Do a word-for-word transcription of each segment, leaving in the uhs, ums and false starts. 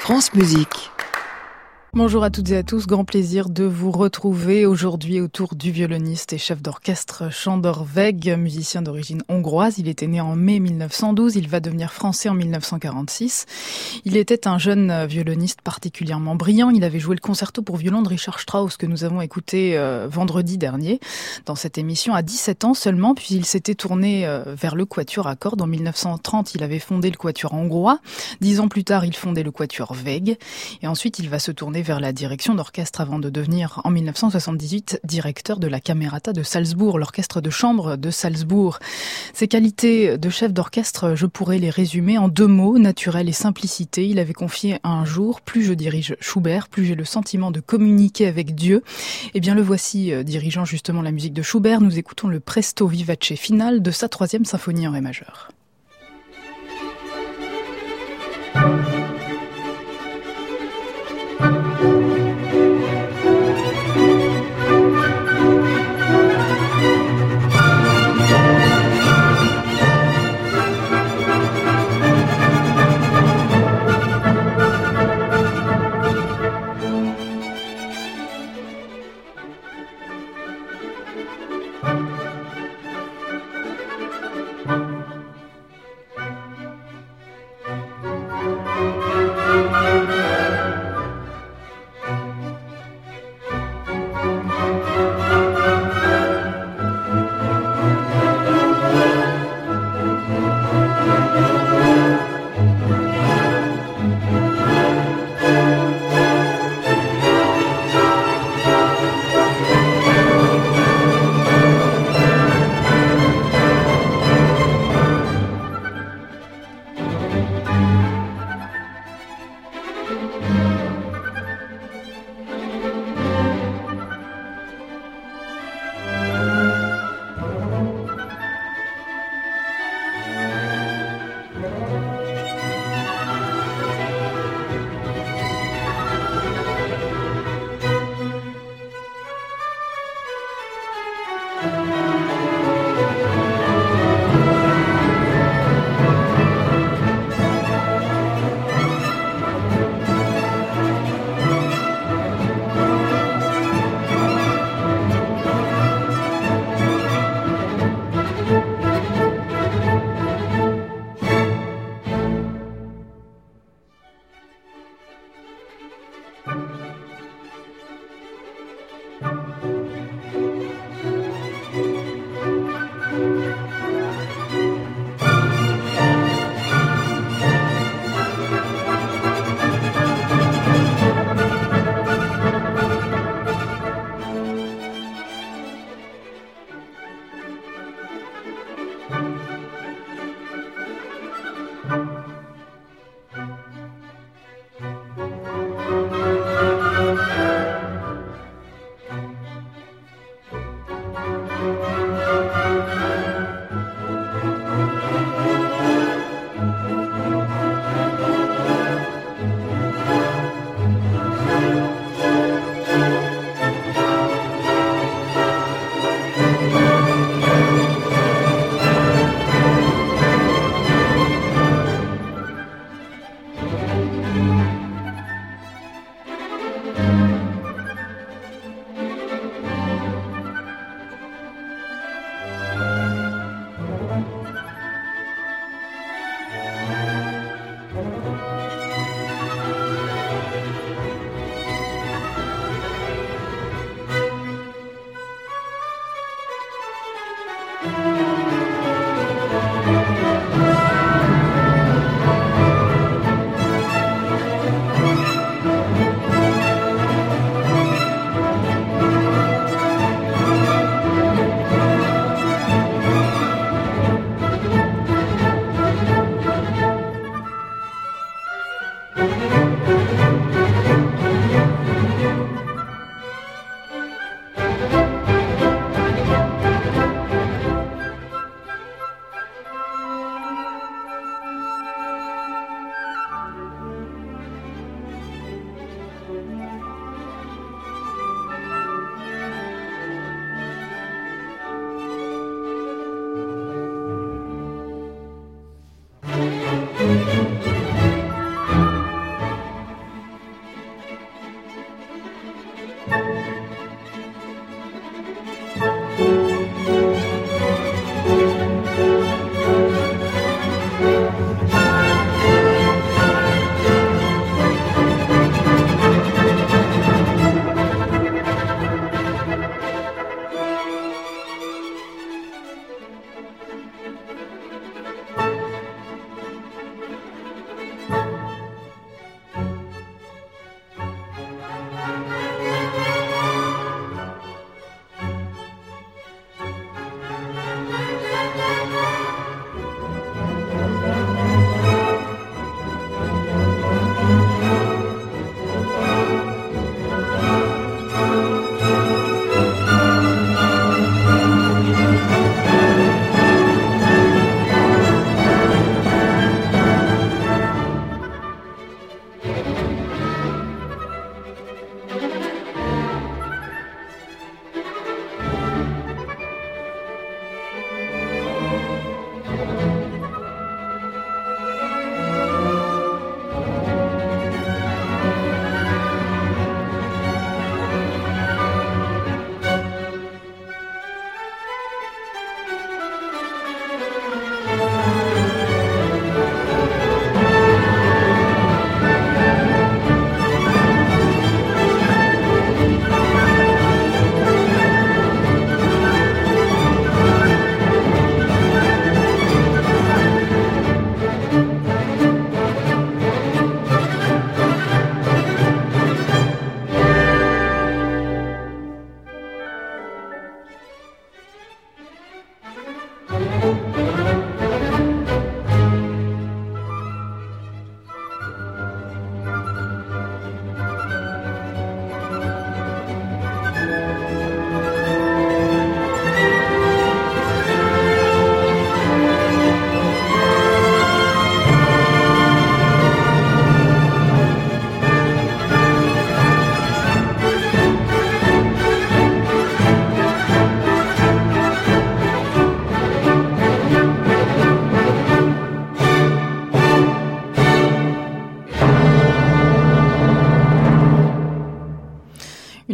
France Musique. Bonjour à toutes et à tous, grand plaisir de vous retrouver aujourd'hui autour du violoniste et chef d'orchestre Sándor Vég, musicien d'origine hongroise. Il était né en mai mille neuf cent douze, il va devenir français en mille neuf cent quarante-six. Il était un jeune violoniste particulièrement brillant, il avait joué le concerto pour violon de Richard Strauss que nous avons écouté euh, vendredi dernier dans cette émission à dix-sept ans seulement, puis il s'était tourné euh, vers le quatuor à cordes. En mille neuf cent trente, il avait fondé le quatuor hongrois. Dix ans plus tard, il fondait le quatuor Vég et ensuite il va se tourner vers la direction d'orchestre avant de devenir en mille neuf cent soixante-dix-huit directeur de la Camerata de Salzbourg, l'orchestre de chambre de Salzbourg. Ses qualités de chef d'orchestre, je pourrais les résumer en deux mots, naturel et simplicité. Il avait confié un jour: plus je dirige Schubert, plus j'ai le sentiment de communiquer avec Dieu. Eh bien le voici dirigeant justement la musique de Schubert. Nous écoutons le Presto Vivace final de sa troisième symphonie en ré majeur.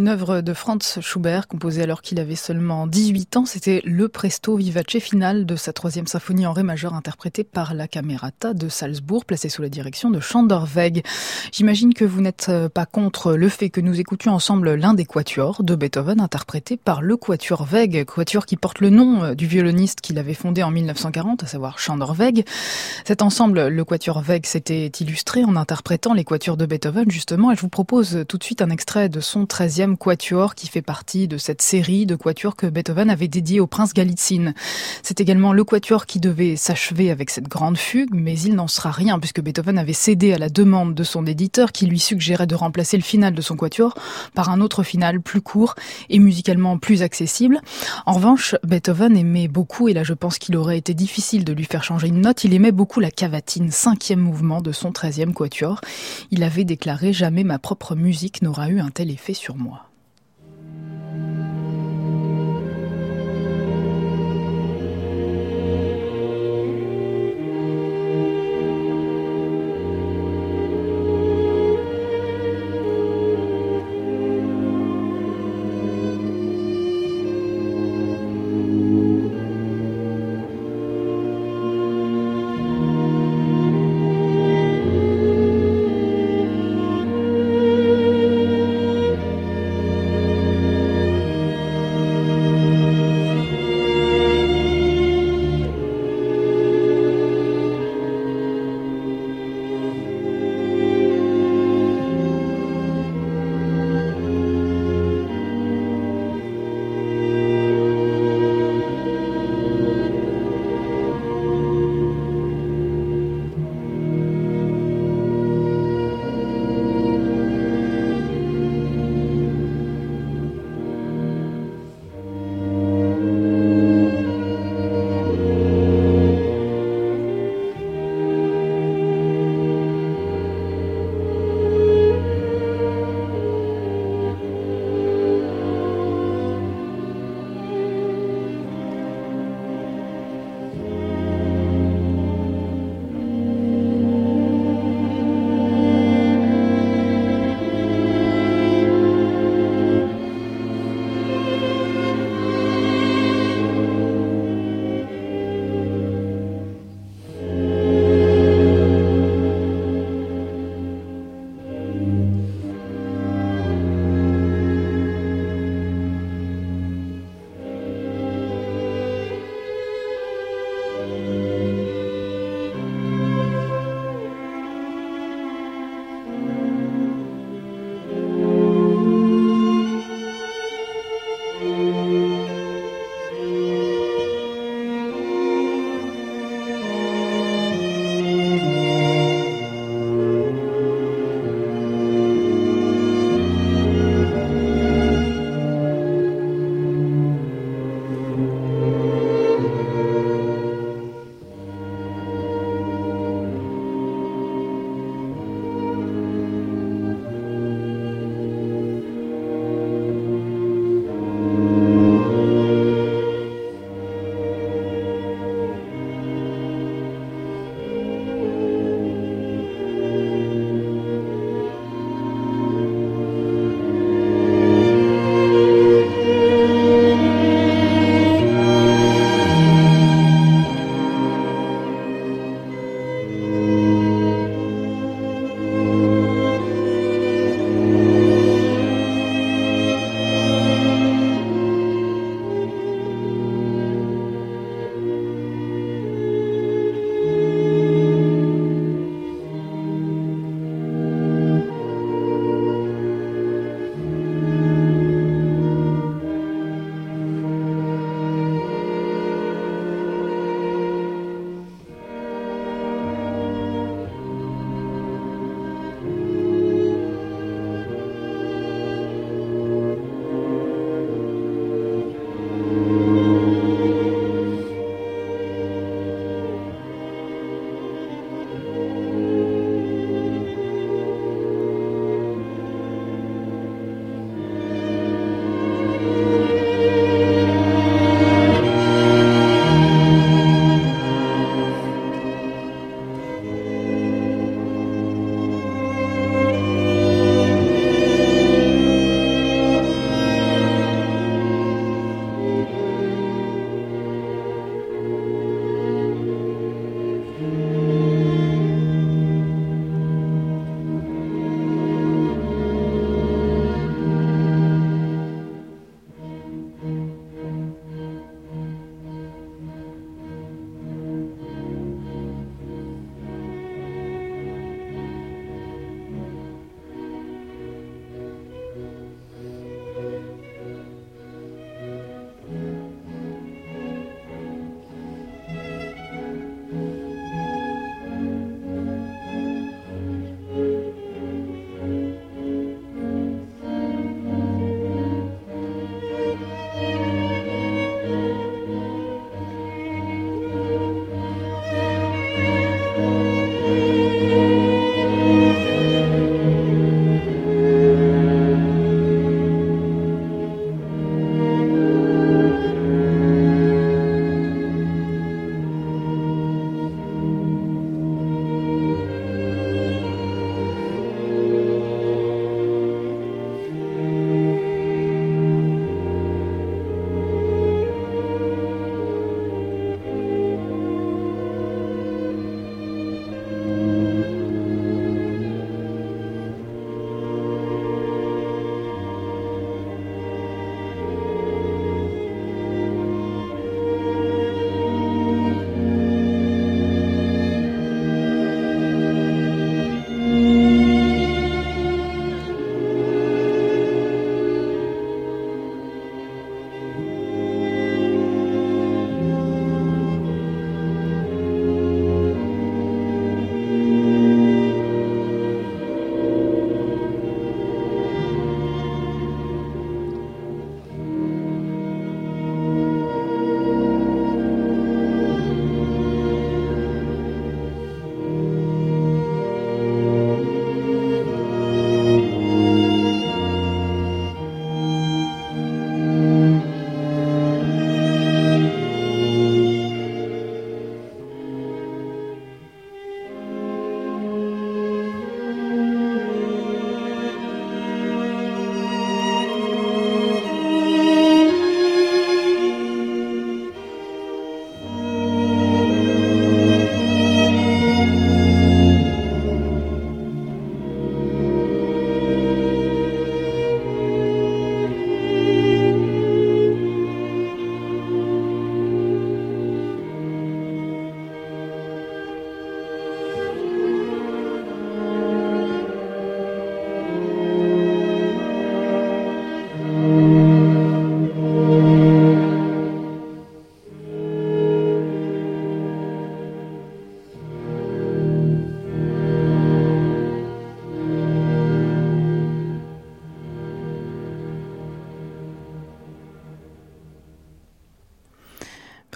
Une œuvre de Franz Schubert, composée alors qu'il avait seulement dix-huit ans. C'était le presto vivace final de sa troisième symphonie en ré majeur, interprétée par la Camerata de Salzbourg, placée sous la direction de Sándor Weg. J'imagine que vous n'êtes pas contre le fait que nous écoutions ensemble l'un des quatuors de Beethoven, interprété par le quatuor Weg, quatuor qui porte le nom du violoniste qu'il avait fondé en mille neuf cent quarante, à savoir Sándor Weg. Cet ensemble, le quatuor Weg, s'était illustré en interprétant les quatuors de Beethoven, justement, et je vous propose tout de suite un extrait de son treizième quatuor qui fait partie de cette série de quatuors que Beethoven avait dédié au prince Galitzine. C'est également le quatuor qui devait s'achever avec cette grande fugue, mais il n'en sera rien puisque Beethoven avait cédé à la demande de son éditeur qui lui suggérait de remplacer le final de son quatuor par un autre final plus court et musicalement plus accessible. En revanche, Beethoven aimait beaucoup, et là je pense qu'il aurait été difficile de lui faire changer une note, il aimait beaucoup la cavatine, cinquième mouvement de son treizième quatuor. Il avait déclaré « Jamais ma propre musique n'aura eu un tel effet sur moi ».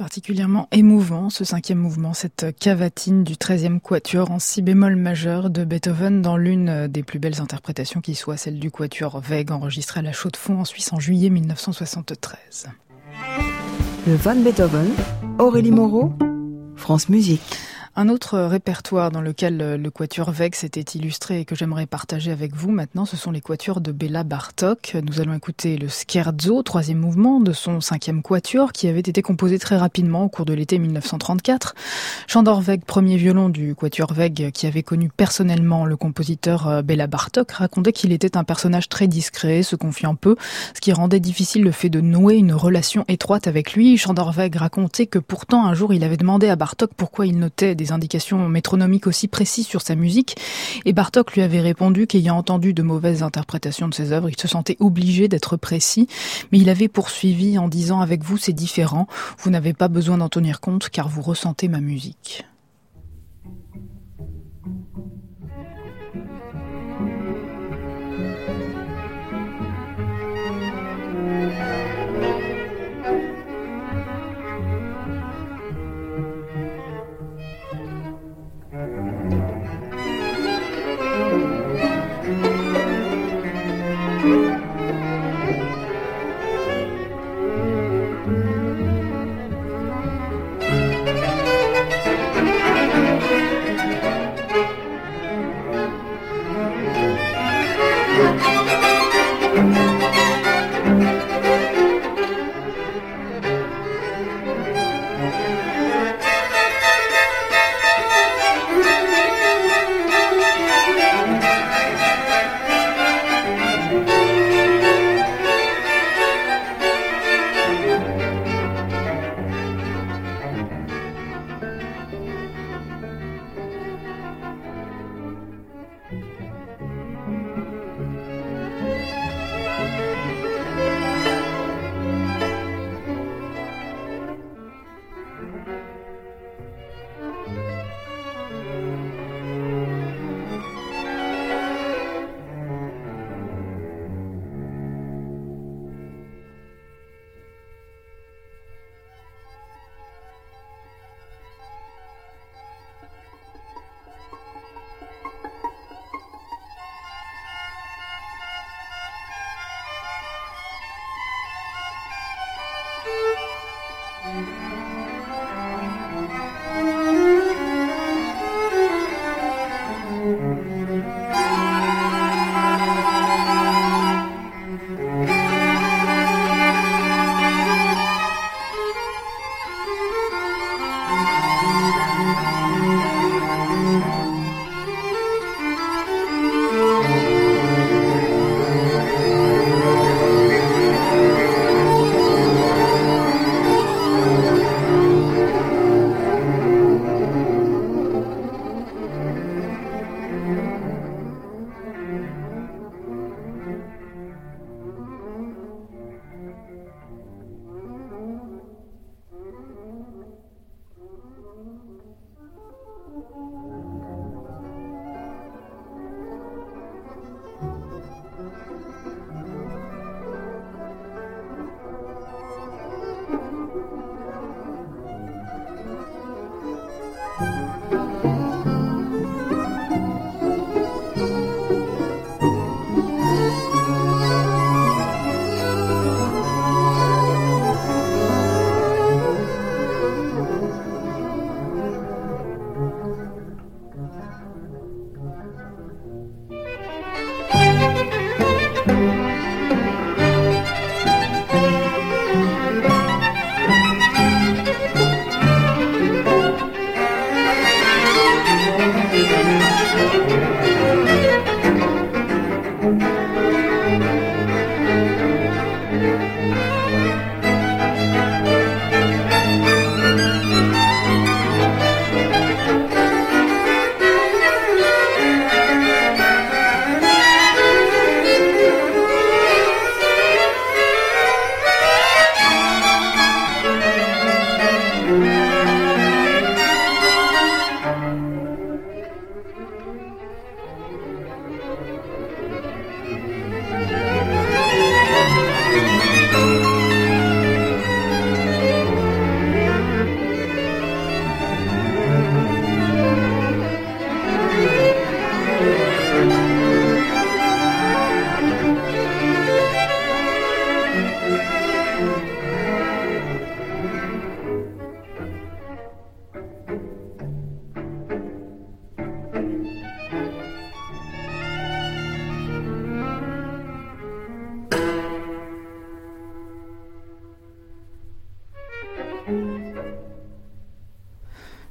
particulièrement émouvant, ce cinquième mouvement, cette cavatine du treizième quatuor en si bémol majeur de Beethoven dans l'une des plus belles interprétations qui soit, celle du quatuor Weill enregistrée à la Chaux-de-Fonds en Suisse en juillet mille neuf cent soixante-treize. Le Von Beethoven, Aurélie Moreau, France Musique. Un autre répertoire dans lequel le quatuor Weill s'était illustré et que j'aimerais partager avec vous maintenant, ce sont les quatuors de Béla Bartók. Nous allons écouter le scherzo, troisième mouvement de son cinquième quatuor, qui avait été composé très rapidement au cours de l'été mille neuf cent trente-quatre. Sándor Weill, premier violon du quatuor Weill, qui avait connu personnellement le compositeur Béla Bartók, racontait qu'il était un personnage très discret, se confiant peu, ce qui rendait difficile le fait de nouer une relation étroite avec lui. Sándor Weill racontait que pourtant un jour il avait demandé à Bartók pourquoi il notait des indications métronomiques aussi précises sur sa musique, et Bartók lui avait répondu qu'ayant entendu de mauvaises interprétations de ses œuvres, il se sentait obligé d'être précis, mais il avait poursuivi en disant « Avec vous, c'est différent, vous n'avez pas besoin d'en tenir compte car vous ressentez ma musique ».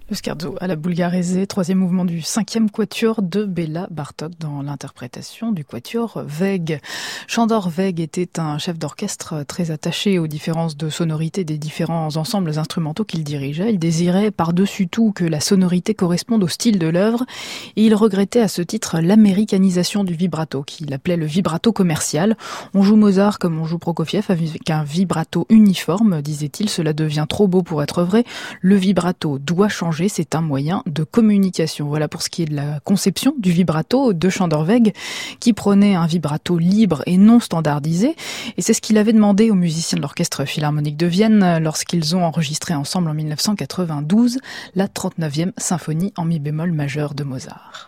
Le scherzo à la bulgarisée, troisième mouvement du cinquième quatuor de Béla Bartók dans l'interprétation du quatuor Veg. Sándor Veg était un chef d'orchestre très attaché aux différences de sonorité des différents ensembles instrumentaux qu'il dirigeait. Il désirait par-dessus tout que la sonorité corresponde au style de l'œuvre et il regrettait à ce titre l'américanisation du vibrato, qu'il appelait le vibrato commercial. On joue Mozart comme on joue Prokofiev avec un vibrato uniforme, disait-il, cela devient trop beau pour être vrai. Le vibrato doit changer. C'est un moyen de communication. Voilà pour ce qui est de la conception du vibrato de Sándor Veg, qui prenait un vibrato libre et non standardisé. Et c'est ce qu'il avait demandé aux musiciens de l'Orchestre Philharmonique de Vienne lorsqu'ils ont enregistré ensemble en mille neuf cent quatre-vingt-douze la trente-neuvième symphonie en mi bémol majeur de Mozart.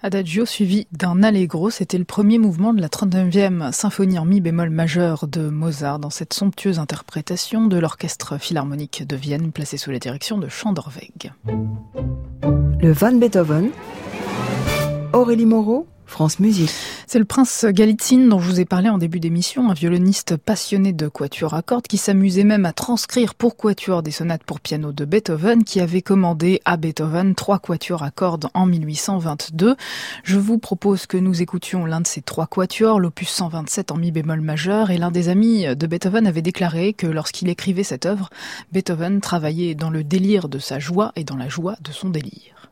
Adagio suivi d'un allegro, c'était le premier mouvement de la trente-neuvième symphonie en mi bémol majeur de Mozart dans cette somptueuse interprétation de l'Orchestre Philharmonique de Vienne placé sous la direction de Schandorweg. Le Van Beethoven, Aurélie Moreau, France Musique. C'est le prince Galitzine dont je vous ai parlé en début d'émission, un violoniste passionné de quatuor à cordes qui s'amusait même à transcrire pour quatuor des sonates pour piano de Beethoven, qui avait commandé à Beethoven trois quatuors à cordes en mille huit cent vingt-deux. Je vous propose que nous écoutions l'un de ces trois quatuors, l'opus cent vingt-sept en mi bémol majeur, et l'un des amis de Beethoven avait déclaré que lorsqu'il écrivait cette œuvre, Beethoven travaillait dans le délire de sa joie et dans la joie de son délire.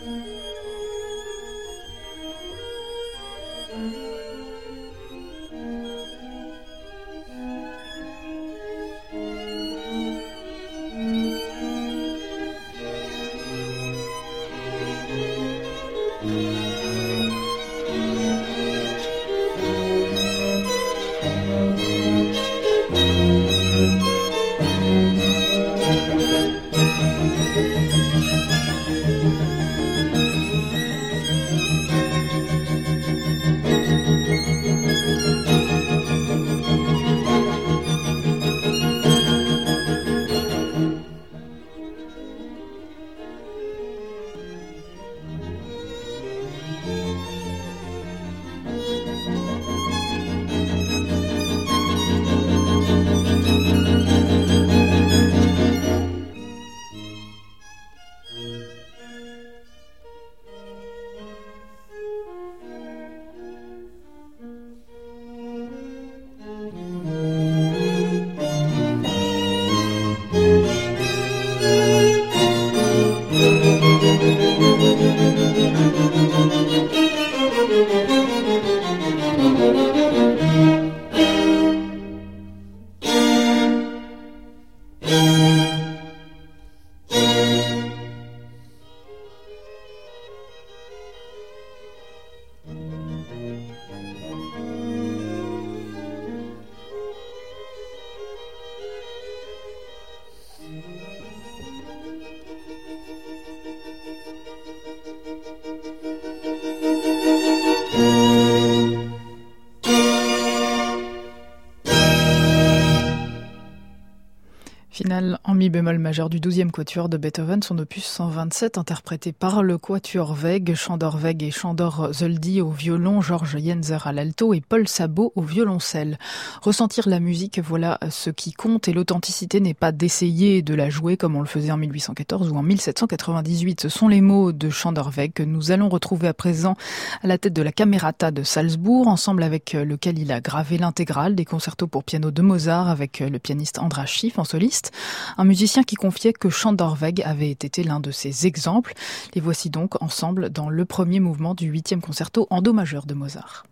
Finale en mi bémol majeur du douzième quatuor de Beethoven, son opus cent vingt-sept, interprété par le quatuor Wegg, Sándor Wegg et Sándor Zöldi au violon, Georges Jenzer à l'alto et Paul Sabot au violoncelle. Ressentir la musique, voilà ce qui compte, et l'authenticité n'est pas d'essayer de la jouer comme on le faisait en mille huit cent quatorze ou en mille sept cent quatre-vingt-dix-huit. Ce sont les mots de Sándor Wegg que nous allons retrouver à présent à la tête de la Camerata de Salzbourg, ensemble avec lequel il a gravé l'intégrale des concertos pour piano de Mozart avec le pianiste András Schiff en soliste. Un musicien qui confiait que Sándor Wegg avait été l'un de ses exemples. Les voici donc ensemble dans le premier mouvement du huitième concerto en do majeur de Mozart.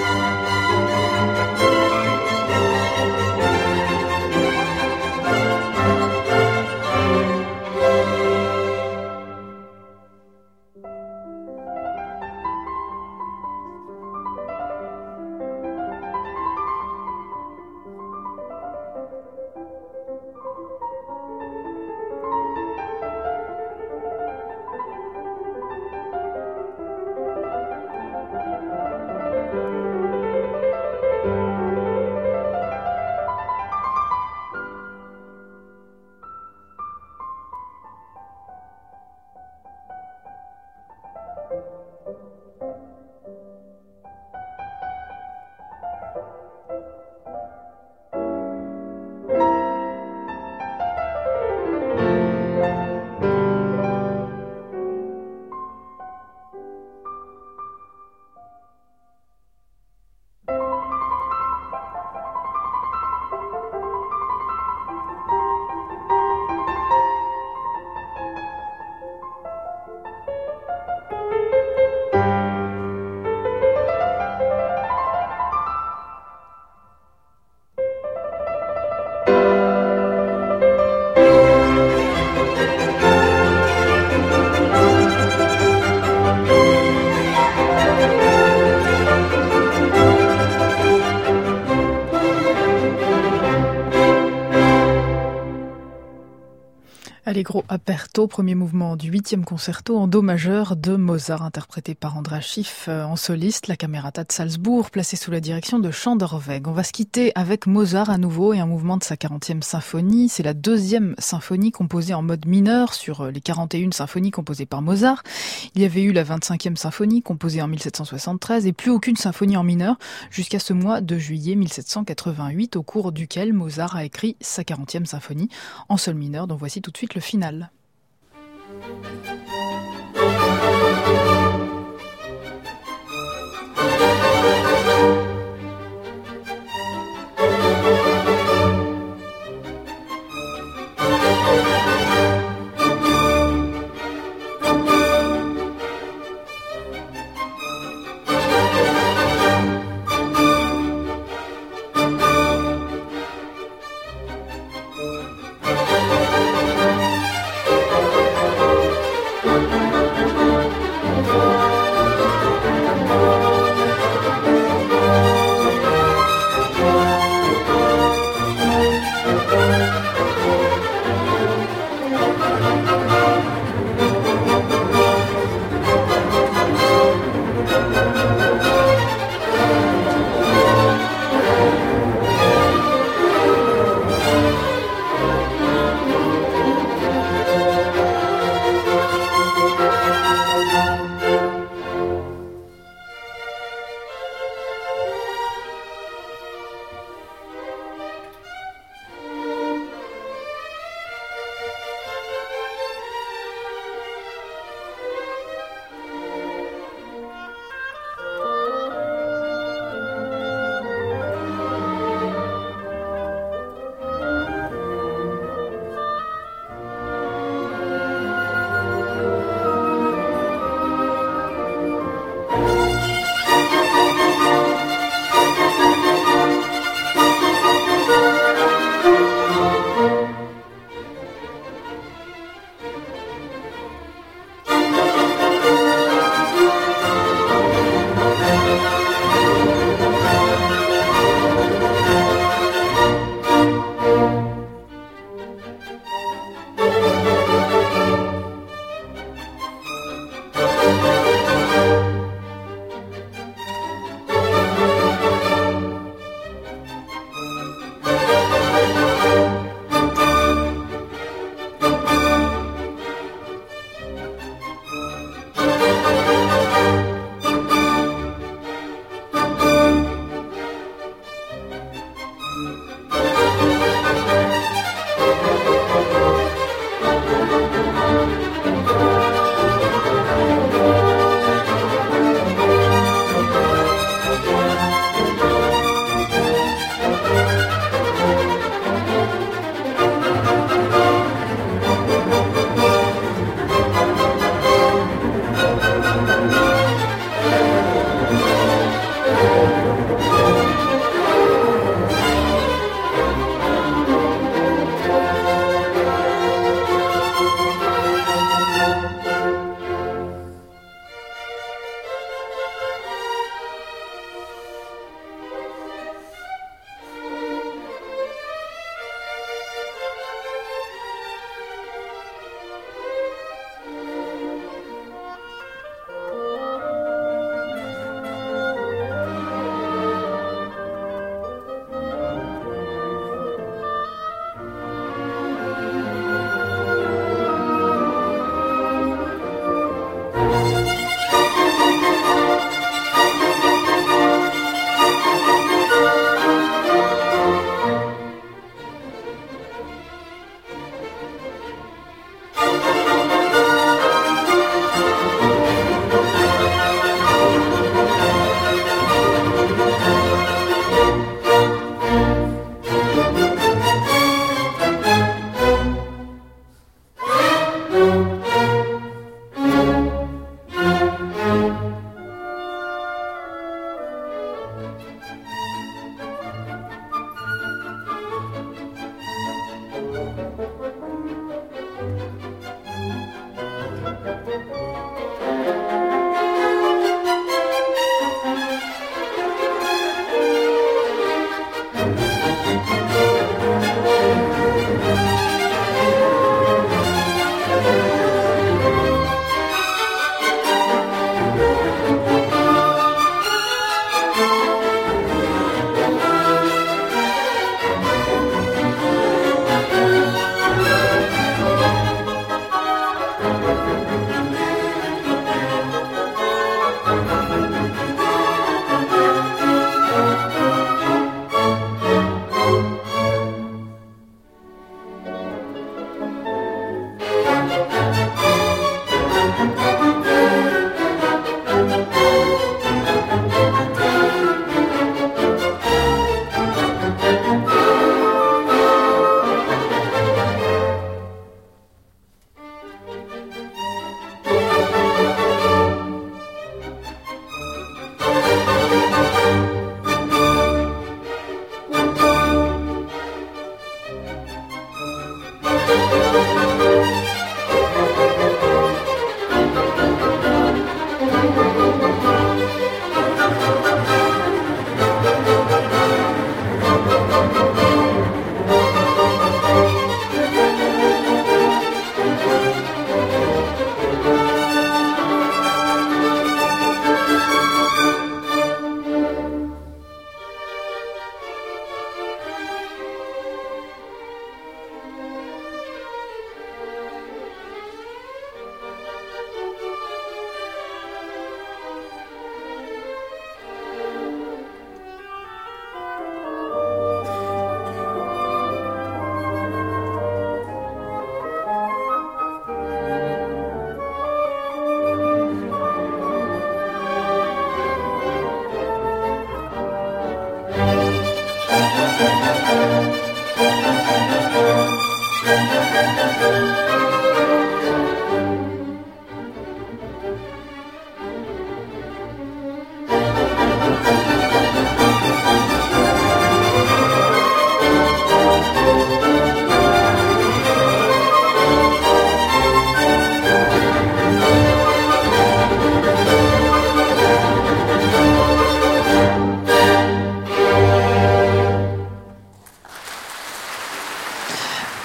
Allegro aperto, premier mouvement du huitième concerto en do majeur de Mozart, interprété par András Schiff en soliste, la Camerata de Salzbourg, placée sous la direction de Chandor-Weg. On va se quitter avec Mozart à nouveau et un mouvement de sa quarantième symphonie. C'est la deuxième symphonie composée en mode mineur sur les quarante et une symphonies composées par Mozart. Il y avait eu la vingt-cinquième symphonie composée en mille sept cent soixante-treize et plus aucune symphonie en mineur jusqu'à ce mois de juillet mille sept cent quatre-vingt-huit, au cours duquel Mozart a écrit sa quarantième symphonie en sol mineur, dont voici tout de suite le final.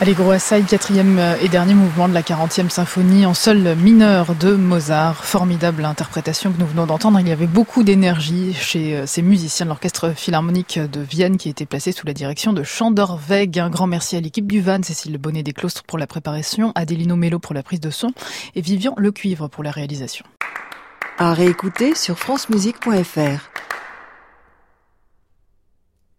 Allegro Assai, quatrième et dernier mouvement de la quarantième symphonie en sol mineur de Mozart. Formidable interprétation que nous venons d'entendre. Il y avait beaucoup d'énergie chez ces musiciens de l'Orchestre Philharmonique de Vienne qui était placé sous la direction de Sándor Vég. Un grand merci à l'équipe du Van, Cécile Bonnet des Clostres pour la préparation, Adélino Mello pour la prise de son et Vivian Lecuivre pour la réalisation. À réécouter sur francemusique point f r.